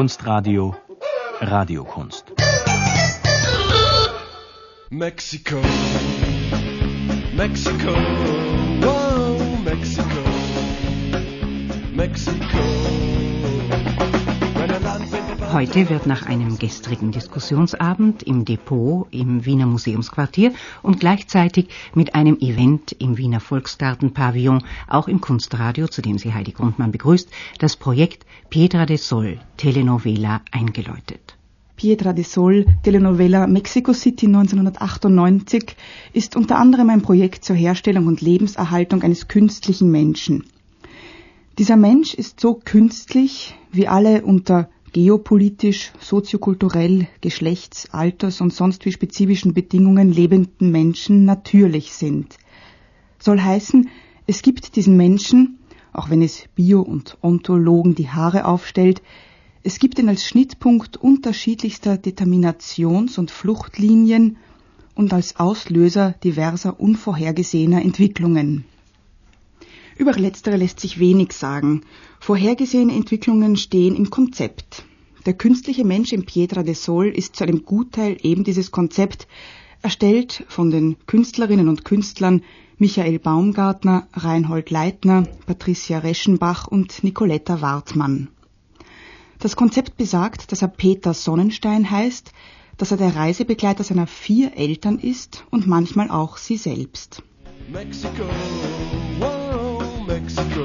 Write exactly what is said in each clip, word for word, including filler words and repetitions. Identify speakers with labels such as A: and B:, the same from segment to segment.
A: Kunstradio Radiokunst.
B: Mexico, Mexico, wow, Mexico, Mexico.
C: Heute wird nach einem gestrigen Diskussionsabend im Depot im Wiener Museumsquartier und gleichzeitig mit einem Event im Wiener Volksgarten-Pavillon, auch im Kunstradio, zu dem sie Heidi Grundmann begrüßt, das Projekt Piedra de Sol, Telenovela, eingeläutet.
D: Piedra de Sol, Telenovela Mexico City neunzehnhundertachtundneunzig ist unter anderem ein Projekt zur Herstellung und Lebenserhaltung eines künstlichen Menschen. Dieser Mensch ist so künstlich, wie alle unter geopolitisch, soziokulturell, Geschlechts-, Alters- und sonst wie spezifischen Bedingungen lebenden Menschen natürlich sind. Soll heißen, es gibt diesen Menschen, auch wenn es Bio- und Ontologen die Haare aufstellt, es gibt ihn als Schnittpunkt unterschiedlichster Determinations- und Fluchtlinien und als Auslöser diverser unvorhergesehener Entwicklungen. Über letztere lässt sich wenig sagen. Vorhergesehene Entwicklungen stehen im Konzept. Der künstliche Mensch in Piedra de Sol ist zu einem Gutteil eben dieses Konzept, erstellt von den Künstlerinnen und Künstlern Michael Baumgartner, Reinhold Leitner, Patricia Reschenbach und Nicoletta Wartmann. Das Konzept besagt, dass er Peter Sonnenstein heißt, dass er der Reisebegleiter seiner vier Eltern ist und manchmal auch sie selbst.
B: Mexico, wow, Mexico,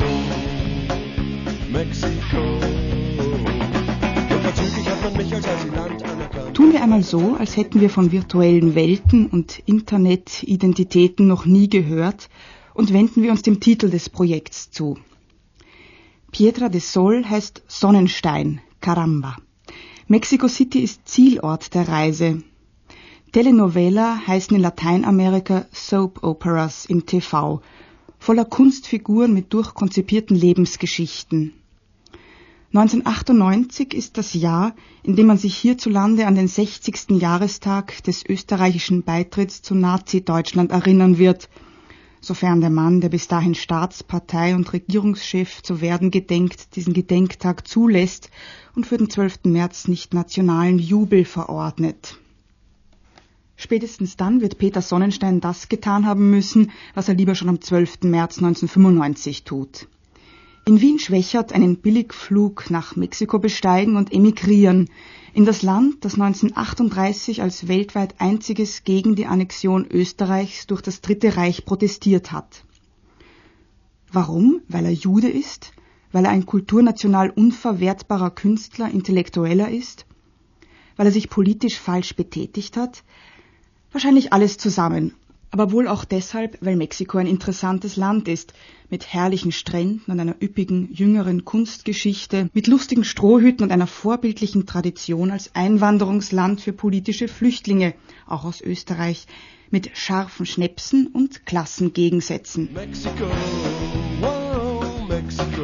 B: Mexico. Vorzüglich hat man mich als Asylant anerkannt.
D: Tun wir einmal so, als hätten wir von virtuellen Welten und Internetidentitäten noch nie gehört und wenden wir uns dem Titel des Projekts zu. Piedra de Sol heißt Sonnenstein, Caramba. Mexico City ist Zielort der Reise. Telenovela heißen in Lateinamerika Soap Operas im T V, voller Kunstfiguren mit durchkonzipierten Lebensgeschichten. neunzehnhundertachtundneunzig ist das Jahr, in dem man sich hierzulande an den sechzigsten Jahrestag des österreichischen Beitritts zu Nazi-Deutschland erinnern wird, sofern der Mann, der bis dahin Staatspartei- und Regierungschef zu werden gedenkt, diesen Gedenktag zulässt und für den zwölften März nicht nationalen Jubel verordnet. Spätestens dann wird Peter Sonnenstein das getan haben müssen, was er lieber schon am zwölften März neunzehnhundertfünfundneunzig tut. In Wien-Schwächert einen Billigflug nach Mexiko besteigen und emigrieren, in das Land, das neunzehnhundertachtunddreißig als weltweit einziges gegen die Annexion Österreichs durch das Dritte Reich protestiert hat. Warum? Weil er Jude ist? Weil er ein kulturnational unverwertbarer Künstler, Intellektueller ist? Weil er sich politisch falsch betätigt hat? Wahrscheinlich alles zusammen, aber wohl auch deshalb, weil Mexiko ein interessantes Land ist, mit herrlichen Stränden und einer üppigen, jüngeren Kunstgeschichte, mit lustigen Strohhüten und einer vorbildlichen Tradition als Einwanderungsland für politische Flüchtlinge, auch aus Österreich, mit scharfen Schnäpsen und Klassengegensätzen.
B: Mexico, wow, Mexico,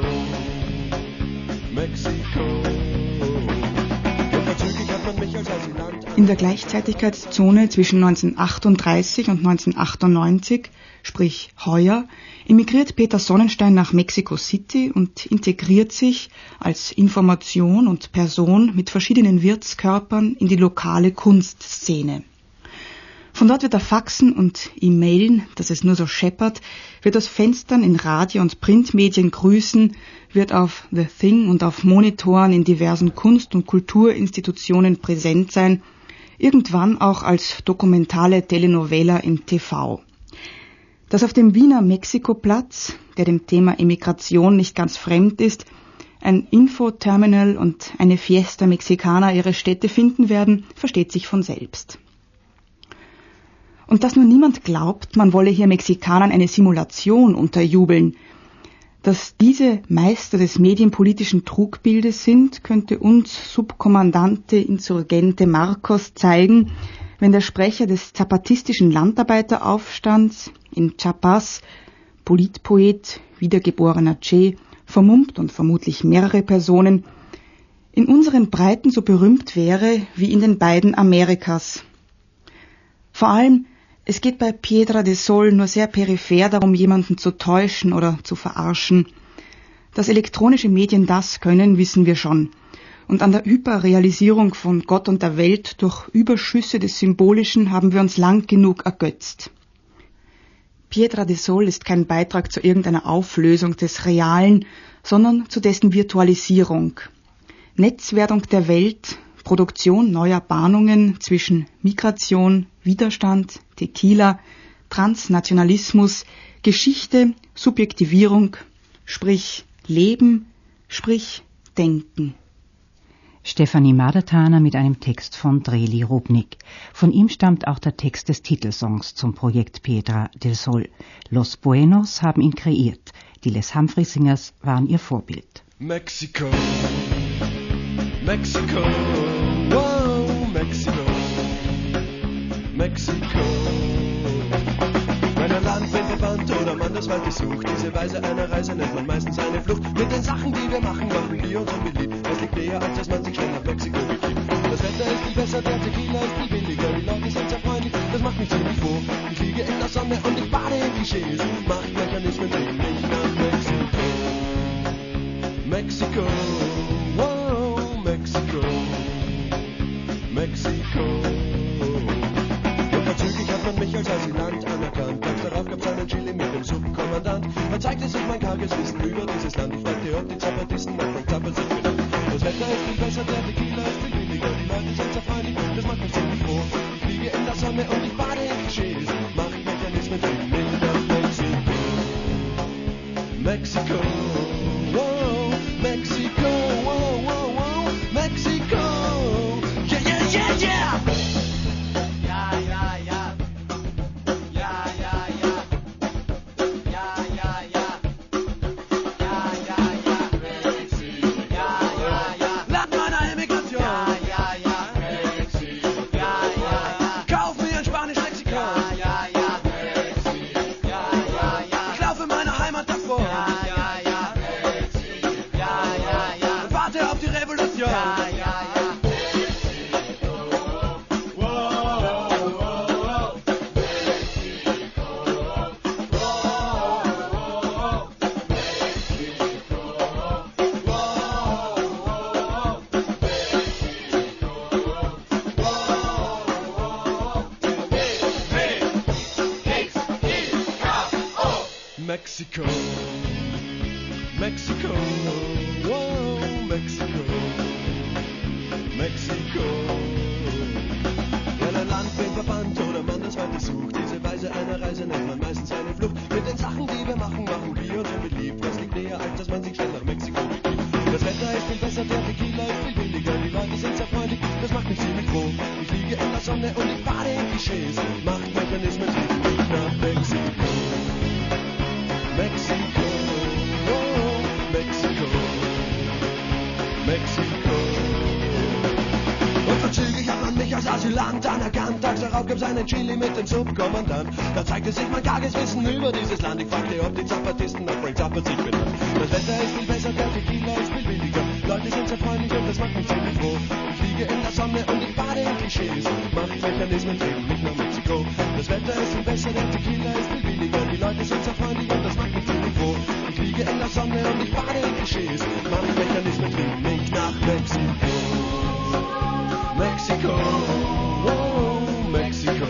B: Mexico. Vorzüglich hat man mich als Asylant.
D: In der Gleichzeitigkeitszone zwischen neunzehnhundertachtunddreißig und neunzehnhundertachtundneunzig, sprich heuer, emigriert Peter Sonnenstein nach Mexico City und integriert sich als Information und Person mit verschiedenen Wirtskörpern in die lokale Kunstszene. Von dort wird er faxen und E-Mailen, dass es nur so scheppert, wird aus Fenstern in Radio- und Printmedien grüßen, wird auf The Thing und auf Monitoren in diversen Kunst- und Kulturinstitutionen präsent sein, irgendwann auch als dokumentale Telenovela im T V. Dass auf dem Wiener Mexikoplatz, der dem Thema Emigration nicht ganz fremd ist, ein Infoterminal und eine Fiesta Mexicana ihre Stätte finden werden, versteht sich von selbst. Und dass nur niemand glaubt, man wolle hier Mexikanern eine Simulation unterjubeln. Dass diese Meister des medienpolitischen Trugbildes sind, könnte uns Subkommandante Insurgente Marcos zeigen, wenn der Sprecher des zapatistischen Landarbeiteraufstands in Chiapas, Politpoet, wiedergeborener Che, vermummt und vermutlich mehrere Personen, in unseren Breiten so berühmt wäre wie in den beiden Amerikas. Vor allem, es geht bei Piedra de Sol nur sehr peripher darum, jemanden zu täuschen oder zu verarschen. Dass elektronische Medien das können, wissen wir schon. Und an der Hyperrealisierung von Gott und der Welt durch Überschüsse des Symbolischen haben wir uns lang genug ergötzt. Piedra de Sol ist kein Beitrag zu irgendeiner Auflösung des Realen, sondern zu dessen Virtualisierung. Netzwerdung der Welt, Produktion neuer Bahnungen zwischen Migration, Widerstand, Tequila, Transnationalismus, Geschichte, Subjektivierung, sprich Leben, sprich Denken.
C: Stefanie Madertaner mit einem Text von Dreli Rubnik. Von ihm stammt auch der Text des Titelsongs zum Projekt Piedra del Sol. Los Buenos haben ihn kreiert. Die Les Humphrey Singers waren ihr Vorbild.
B: Mexico, Mexico, wow, Mexico, Mexico. Wenn ein Land wen verbannt oder man das Wald besucht, diese Weise einer Reise nennt man meistens eine Flucht. Mit den Sachen, die wir machen, machen wir uns unbeliebt. Was liegt näher, als dass man sich schnell nach Mexiko begibt. Das Wetter ist viel besser, der Tequila ist viel billiger, die Leute sind sehr freundlich, das macht mich ziemlich froh. Ich liege in der Sonne und ich bade in Klischees, Machtmechanismen bringen mich nach Mexiko. Mexiko, wow, Mexiko, Mexiko. Unverzüglich hat man mich als Asylant anerkannt. Tags darauf gab's einen Chili mit dem Subkommandant. Da zeigte sich mein karges Wissen über dieses Land. Ich fragte, ob die Zapatisten nach Frank Zappa sich benannt. Das Wetter ist viel besser, der Tequila ist viel billiger. Die Leute sind sehr freundlich, das macht mich ziemlich froh. Ich fliege in der Sonne und ich bade in Klischees. Machtmechanismen bringen mich nach Mexiko. Mexiko, wow, Mexiko, wow, wow, wow, Mexiko. Yeah, yeah, yeah, yeah. Mexico, Mexico, wow, Mexico, Mexico. Wenn ein Land wen verbannt oder man das Wald besucht, diese Weise einer Reise nennt man meistens eine Flucht. Mit den Sachen, die wir machen, machen wir uns unbeliebt. Was liegt näher, als dass man sich schnell nach Mexiko begibt. Das Wetter ist viel besser, der Tequila ist viel billiger. Die Leute sind sehr freundlich, das macht mich ziemlich froh. Ich liege in der Sonne und ich bade in Klischees. Machtmechanismen ziehen mich nach Mexiko. Mexico, oh, Mexico, Mexico. Unverzüglich hat man mich als Asylant anerkannt. Tags darauf gab's einen Chili mit dem Subkommandant. Da zeigte sich mein karges Wissen über dieses Land. Ich fragte, ob die Zapatisten nach Frank Zappa sich benannt. Das Wetter ist viel besser, der Tequila ist viel billiger. Leute sind sehr freundlich und das macht mich ziemlich froh. Ich liege in der Sonne und ich bade in Klischees. Machtmechanismen bringen mich nach Mexiko. Das Wetter ist viel besser, der Tequila ist viel billiger. Die Leute sind sehr freundlich und das macht mich ziemlich froh. Ich liege in der Sonne und ich bade in Klischees. Machtmechanismen bringen mich nach Mexiko. Mexico, oh, Mexico,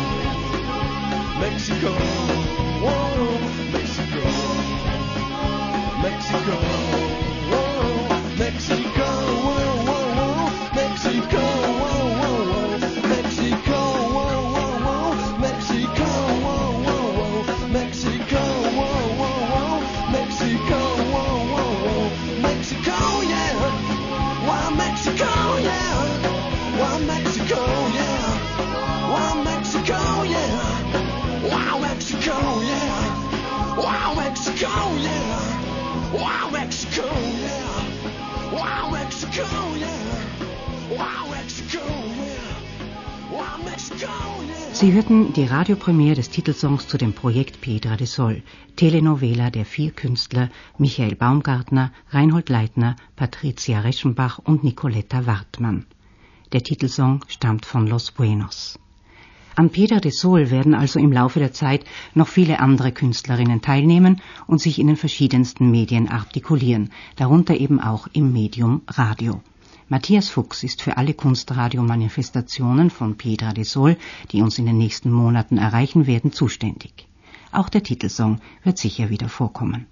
B: Mexico, oh, Mexico, Mexico, oh, Mexico, oh, oh, oh, Mexico, oh, oh, oh, Mexico, oh, oh, oh, Mexico, oh, oh, oh, Mexico, oh, oh, oh, Mexico, oh, oh, oh, Mexico, yeah, wow, Mexico, yeah. Wow, Mexico, yeah. Wow, Mexico, yeah. Wow, Mexico, yeah. Wow, Mexico, yeah. Wow, Mexico, yeah. Wow, Mexico, yeah. Wow, Mexico, yeah. Wow, Mexico, yeah.
C: Sie hörten die Radiopremiere des Titelsongs zu dem Projekt Piedra de Sol, Telenovela der vier Künstler Michael Baumgartner, Reinhold Leitner, Patricia Reschenbach und Nicoletta Wartmann. Der Titelsong stammt von Los Buenos. An Piedra de Sol werden also im Laufe der Zeit noch viele andere Künstlerinnen teilnehmen und sich in den verschiedensten Medien artikulieren, darunter eben auch im Medium Radio. Matthias Fuchs ist für alle Kunstradio-Manifestationen von Piedra del Sol, die uns in den nächsten Monaten erreichen werden, zuständig. Auch der Titelsong wird sicher wieder vorkommen.